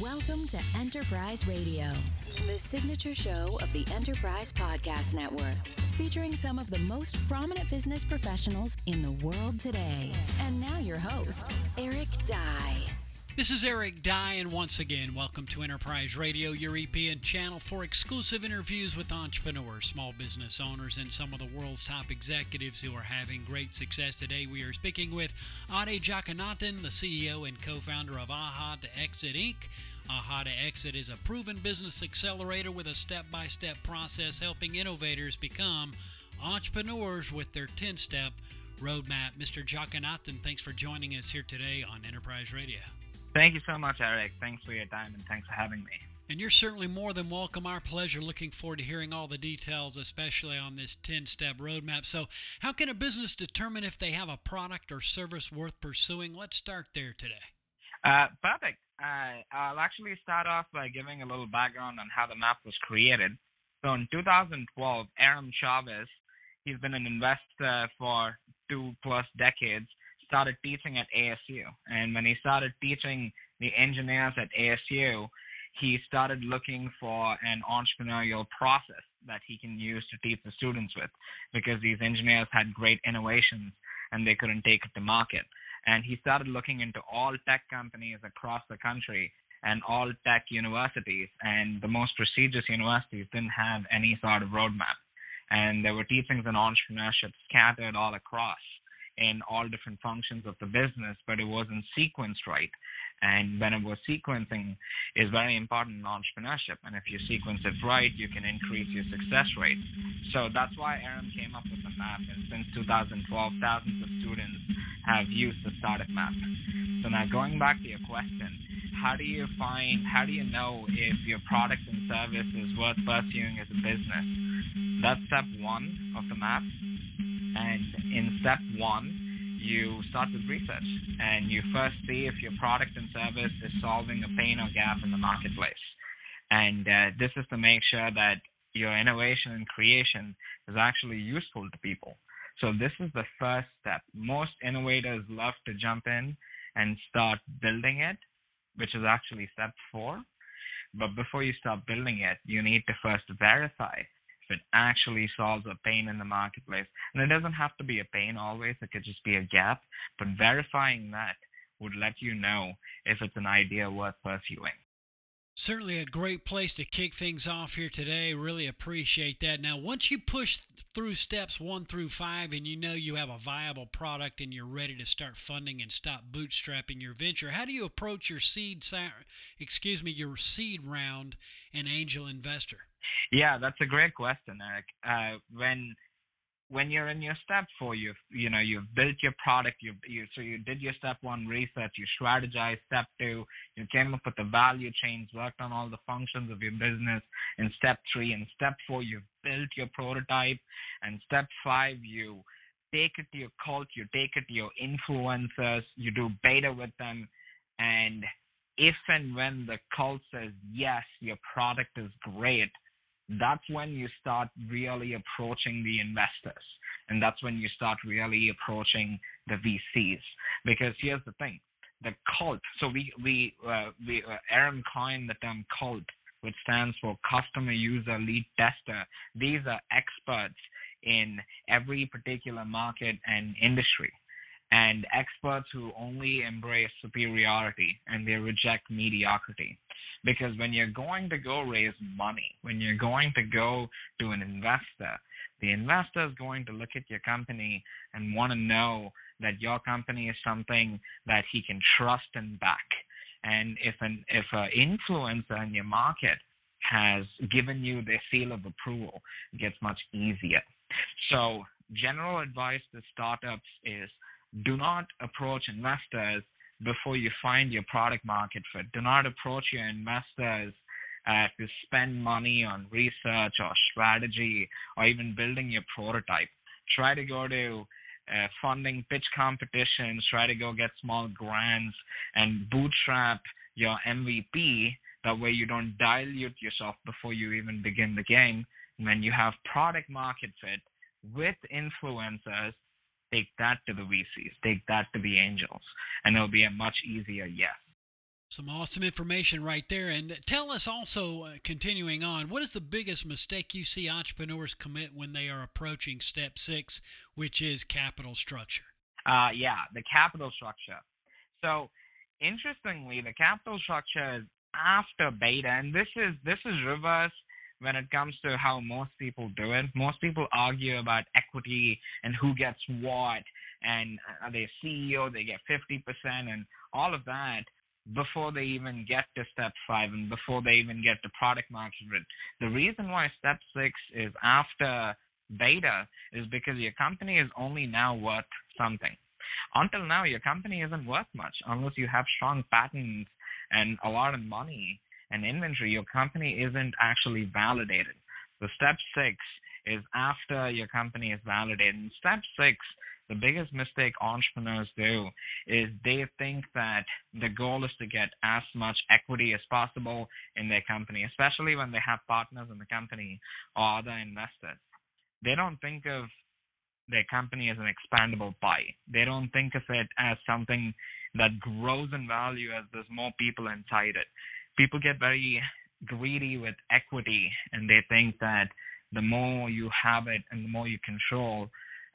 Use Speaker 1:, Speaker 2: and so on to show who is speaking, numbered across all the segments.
Speaker 1: Welcome to Enterprise Radio, the signature show of the Enterprise Podcast Network, featuring some of the most prominent business professionals in the world today. And now your host, Eric Dye.
Speaker 2: This is Eric Dye, and once again, welcome to Enterprise Radio, your EPN channel for exclusive interviews with entrepreneurs, small business owners, and some of the world's top executives who are having great success. Today, we are speaking with Ade Jagannathan, the CEO and co-founder of AHA to Exit Inc. AHA to Exit is a proven business accelerator with a step-by-step process helping innovators become entrepreneurs with their 10-step roadmap. Mr. Jagannathan, thanks for joining us here today on Enterprise Radio.
Speaker 3: Thank you so much, Eric. Thanks for your time and thanks for having me.
Speaker 2: And you're certainly more than welcome. Our pleasure. Looking forward to hearing all the details, especially on this 10-step roadmap. So how can a business determine if they have a product or service worth pursuing? Let's start there today.
Speaker 3: Perfect. I'll actually start off by giving a little background on how the map was created. So in 2012, Aram Chavez, he's been an investor for 2+ decades, started teaching at ASU. And when he started teaching the engineers at ASU, he started looking for an entrepreneurial process that he can use to teach the students with, because these engineers had great innovations and they couldn't take it to market. And he started looking into all tech companies across the country and all tech universities, and the most prestigious universities didn't have any sort of roadmap. And there were teachings on entrepreneurship scattered all across in all different functions of the business, but it wasn't sequenced right. And when it was sequencing is very important in entrepreneurship. And if you sequence it right, you can increase your success rate. So that's why Aram came up with the map. And since 2012, thousands of students have used the startup map. So now going back to your question, how do you know if your product and service is worth pursuing as a business? That's step one of the map. And in step one, you start with research, and you first see if your product and service is solving a pain or gap in the marketplace. And this is to make sure that your innovation and creation is actually useful to people. So this is the first step. Most innovators love to jump in and start building it, which is actually step 4. But before you start building it, you need to first verify if it actually solves a pain in the marketplace. And it doesn't have to be a pain always. It could just be a gap. But verifying that would let you know if it's an idea worth pursuing.
Speaker 2: Certainly a great place to kick things off here today. Really appreciate that. Now, once you push through steps 1 through 5 and you know you have a viable product and you're ready to start funding and stop bootstrapping your venture, how do you approach your seed round and angel investor?
Speaker 3: Yeah, that's a great question, Eric. When you're in your step 4, you've built your product. You did your step 1 research. You strategized step 2. You came up with the value chains, worked on all the functions of your business. In step 3 and step 4, you've built your prototype. And step 5, you take it to your cult. You take it to your influencers. You do beta with them. And if and when the cult says yes, your product is great, that's when you start really approaching the investors. And that's when you start really approaching the VCs. Because here's the thing, the cult, so Aram coined the term cult, which stands for Customer User Lead Tester. These are experts in every particular market and industry, and experts who only embrace superiority and they reject mediocrity. Because when you're going to go raise money, when you're going to go to an investor, the investor is going to look at your company and want to know that your company is something that he can trust and back. And if an influencer in your market has given you their seal of approval, it gets much easier. So general advice to startups is, do not approach investors before you find your product market fit. Do not approach your investors to spend money on research or strategy or even building your prototype. Try to go to funding pitch competitions, try to go get small grants and bootstrap your MVP. That way you don't dilute yourself before you even begin the game. When you have product market fit with influencers, take that to the VCs, take that to the angels, and it'll be a much easier yes.
Speaker 2: Some awesome information right there. And tell us also, continuing on, what is the biggest mistake you see entrepreneurs commit when they are approaching step 6, which is capital structure?
Speaker 3: Yeah, the capital structure. So, interestingly, the capital structure is after beta, and this is reverse when it comes to how most people do it. Most people argue about equity and who gets what, and are they CEO, they get 50%, and all of that before they even get to step 5 and before they even get to product market fit. The reason why step 6 is after beta is because your company is only now worth something. Until now, your company isn't worth much unless you have strong patents and a lot of money and inventory. Your company isn't actually validated. So step 6 is after your company is validated. And step 6, the biggest mistake entrepreneurs do is they think that the goal is to get as much equity as possible in their company, especially when they have partners in the company or other investors. They don't think of their company as an expandable pie. They don't think of it as something that grows in value as there's more people inside it. People get very greedy with equity, and they think that the more you have it and the more you control,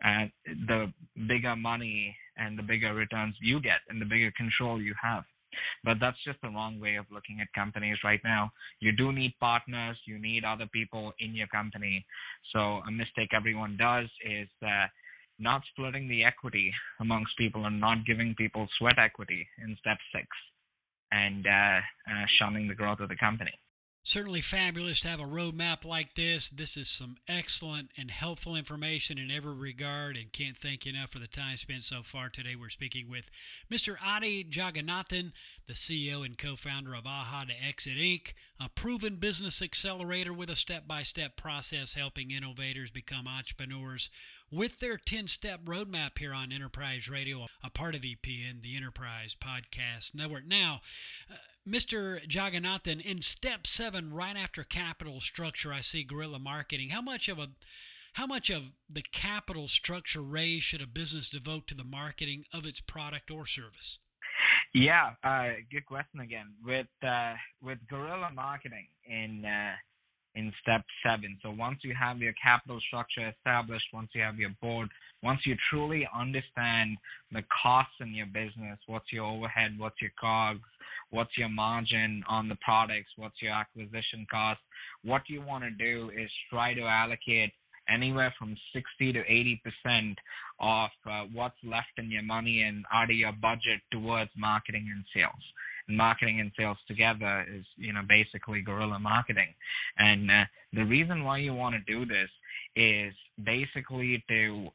Speaker 3: the bigger money and the bigger returns you get and the bigger control you have. But that's just the wrong way of looking at companies right now. You do need partners. You need other people in your company. So a mistake everyone does is not splitting the equity amongst people and not giving people sweat equity in step 6 and shunning the growth of the company.
Speaker 2: Certainly fabulous to have a roadmap like this. This is some excellent and helpful information in every regard, and can't thank you enough for the time spent so far today. We're speaking with Mr. Adi Jagannathan, the CEO and co-founder of Aha to Exit Inc., a proven business accelerator with a step-by-step process helping innovators become entrepreneurs with their 10-step roadmap here on Enterprise Radio, a part of EPN, the Enterprise Podcast Network. Now, Mr. Jagannathan, in step 7, right after capital structure, I see guerrilla marketing. How much of the capital structure raise should a business devote to the marketing of its product or service?
Speaker 3: Yeah, good question again. With guerrilla marketing in step 7. So once you have your capital structure established, once you have your board, once you truly understand the costs in your business, what's your overhead, what's your COGS, what's your margin on the products, what's your acquisition cost, what you want to do is try to allocate anywhere from 60 to 80% of what's left in your money and out of your budget towards marketing and sales. Marketing and sales together is, basically guerrilla marketing. And the reason why you want to do this is basically to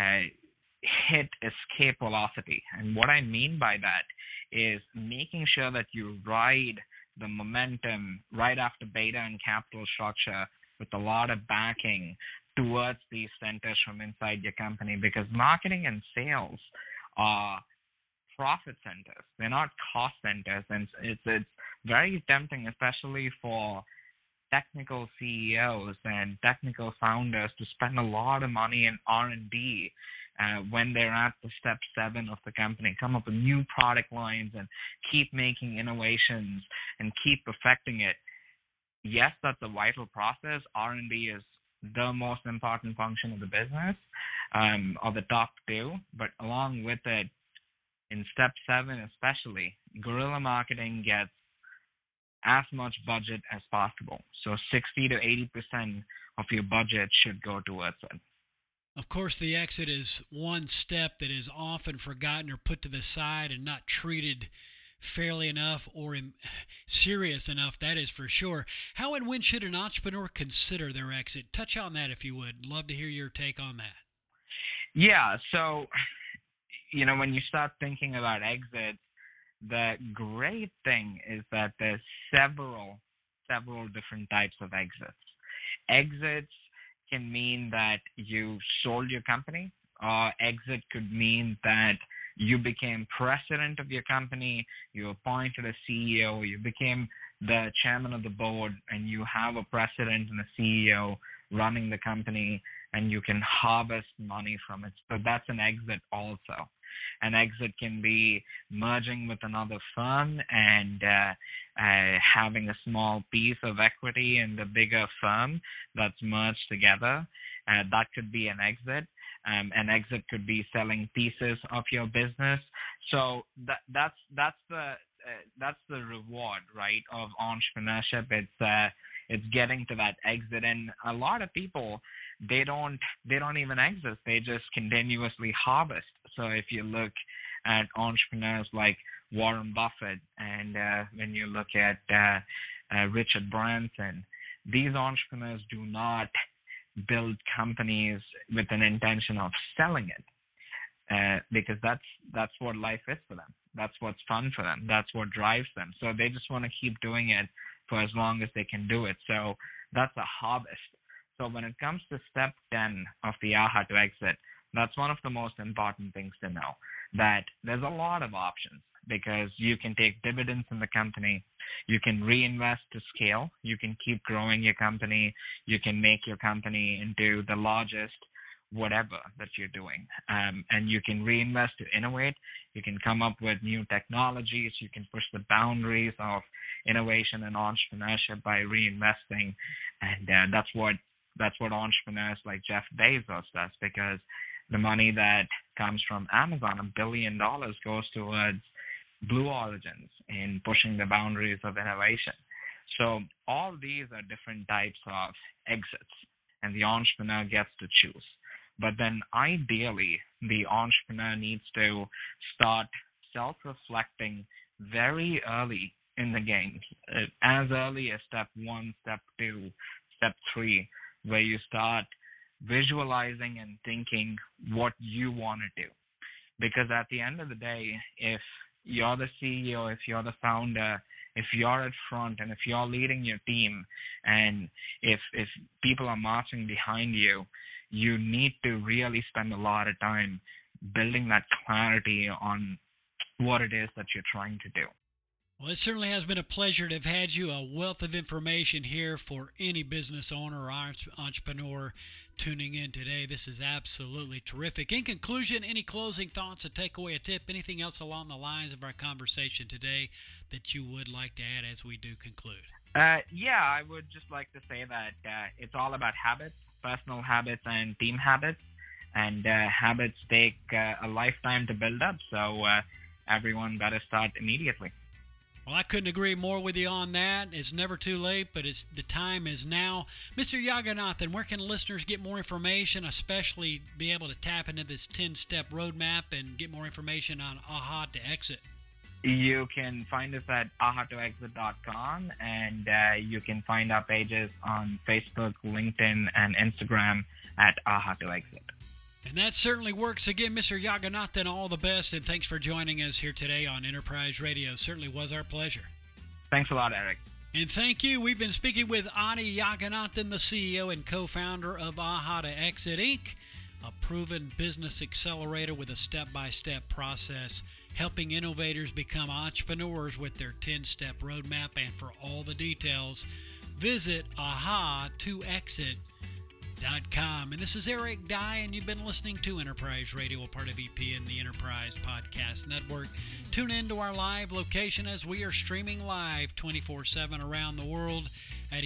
Speaker 3: hit escape velocity. And what I mean by that is making sure that you ride the momentum right after beta and capital structure with a lot of backing towards these centers from inside your company, because marketing and sales are profit centers. They're not cost centers, and it's very tempting, especially for technical CEOs and technical founders, to spend a lot of money in R&D when they're at the step 7 of the company, come up with new product lines and keep making innovations and keep perfecting it. Yes, that's a vital process. R&D is the most important function of the business, or the top 2, but along with it, in step 7 especially, guerrilla marketing gets as much budget as possible. So 60 to 80% of your budget should go towards it.
Speaker 2: Of course, the exit is one step that is often forgotten or put to the side and not treated fairly enough or serious enough, that is for sure. How and when should an entrepreneur consider their exit? Touch on that if you would. Love to hear your take on that.
Speaker 3: Yeah, so when you start thinking about exits, the great thing is that there's several different types of exits. Exits can mean that you sold your company, or exit could mean that you became president of your company, you appointed a CEO, you became the chairman of the board, and you have a president and a CEO running the company, and you can harvest money from it. So that's an exit also. An exit can be merging with another firm and having a small piece of equity in the bigger firm that's merged together. That could be an exit. An exit could be selling pieces of your business. So that's the reward, right, of entrepreneurship. It's getting to that exit, and a lot of people they don't even exit. They just continuously harvest. So if you look at entrepreneurs like Warren Buffett, and when you look at Richard Branson, these entrepreneurs do not build companies with an intention of selling it, because that's what life is for them. That's what's fun for them. That's what drives them. So they just want to keep doing it for as long as they can do it. So that's a harvest. So when it comes to step 10 of the AHA to exit, that's one of the most important things to know, that there's a lot of options, because you can take dividends in the company, you can reinvest to scale, you can keep growing your company, you can make your company into the largest whatever that you're doing, and you can reinvest to innovate. You can come up with new technologies, you can push the boundaries of innovation and entrepreneurship by reinvesting, and that's what entrepreneurs like Jeff Bezos does, because the money that comes from Amazon, $1 billion, goes towards Blue Origins in pushing the boundaries of innovation. So all these are different types of exits, and the entrepreneur gets to choose. But then ideally, the entrepreneur needs to start self-reflecting very early in the game, as early as step 1, step 2, step 3, where you start visualizing and thinking what you want to do. Because at the end of the day, if you're the CEO, if you're the founder, if you're at front, and if you're leading your team, and if people are marching behind you, you need to really spend a lot of time building that clarity on what it is that you're trying to do.
Speaker 2: Well, it certainly has been a pleasure to have had you, a wealth of information here for any business owner or entrepreneur tuning in today. This is absolutely terrific. In conclusion, any closing thoughts, a takeaway, a tip, anything else along the lines of our conversation today that you would like to add as we do conclude?
Speaker 3: Yeah, I would just like to say that it's all about habits, personal habits and team habits, and habits take a lifetime to build up, so everyone better start immediately.
Speaker 2: Well, I couldn't agree more with you on that. It's never too late, but the time is now. Mr. Yaganathan, where can listeners get more information, especially be able to tap into this 10-step roadmap and get more information on AHA to Exit?
Speaker 3: You can find us at ahatoexit.com, and you can find our pages on Facebook, LinkedIn, and Instagram at AHA to Exit.
Speaker 2: And that certainly works. Again, Mr. Yaganathan, all the best, and thanks for joining us here today on Enterprise Radio. Certainly was our pleasure.
Speaker 3: Thanks a lot, Eric.
Speaker 2: And thank you. We've been speaking with Adi Yaganathan, the CEO and co-founder of AHA to Exit, Inc., a proven business accelerator with a step-by-step process, helping innovators become entrepreneurs with their 10-step roadmap. And for all the details, visit ahatoexit.com. And this is Eric Dye, and you've been listening to Enterprise Radio, a part of EPN, the Enterprise Podcast Network. Tune in to our live location as we are streaming live 24/7 around the world at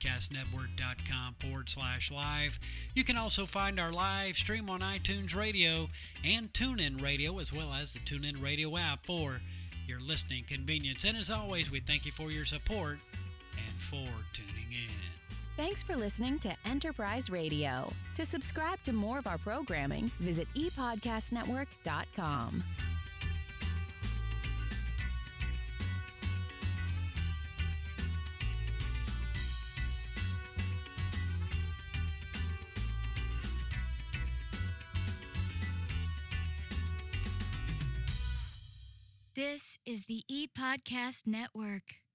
Speaker 2: epodcastnetwork.com/live. You can also find our live stream on iTunes Radio and TuneIn Radio, as well as the TuneIn Radio app for your listening convenience. And as always, we thank you for your support and for tuning in.
Speaker 1: Thanks for listening to Enterprise Radio. To subscribe to more of our programming, visit epodcastnetwork.com.
Speaker 4: This is the ePodcast Network.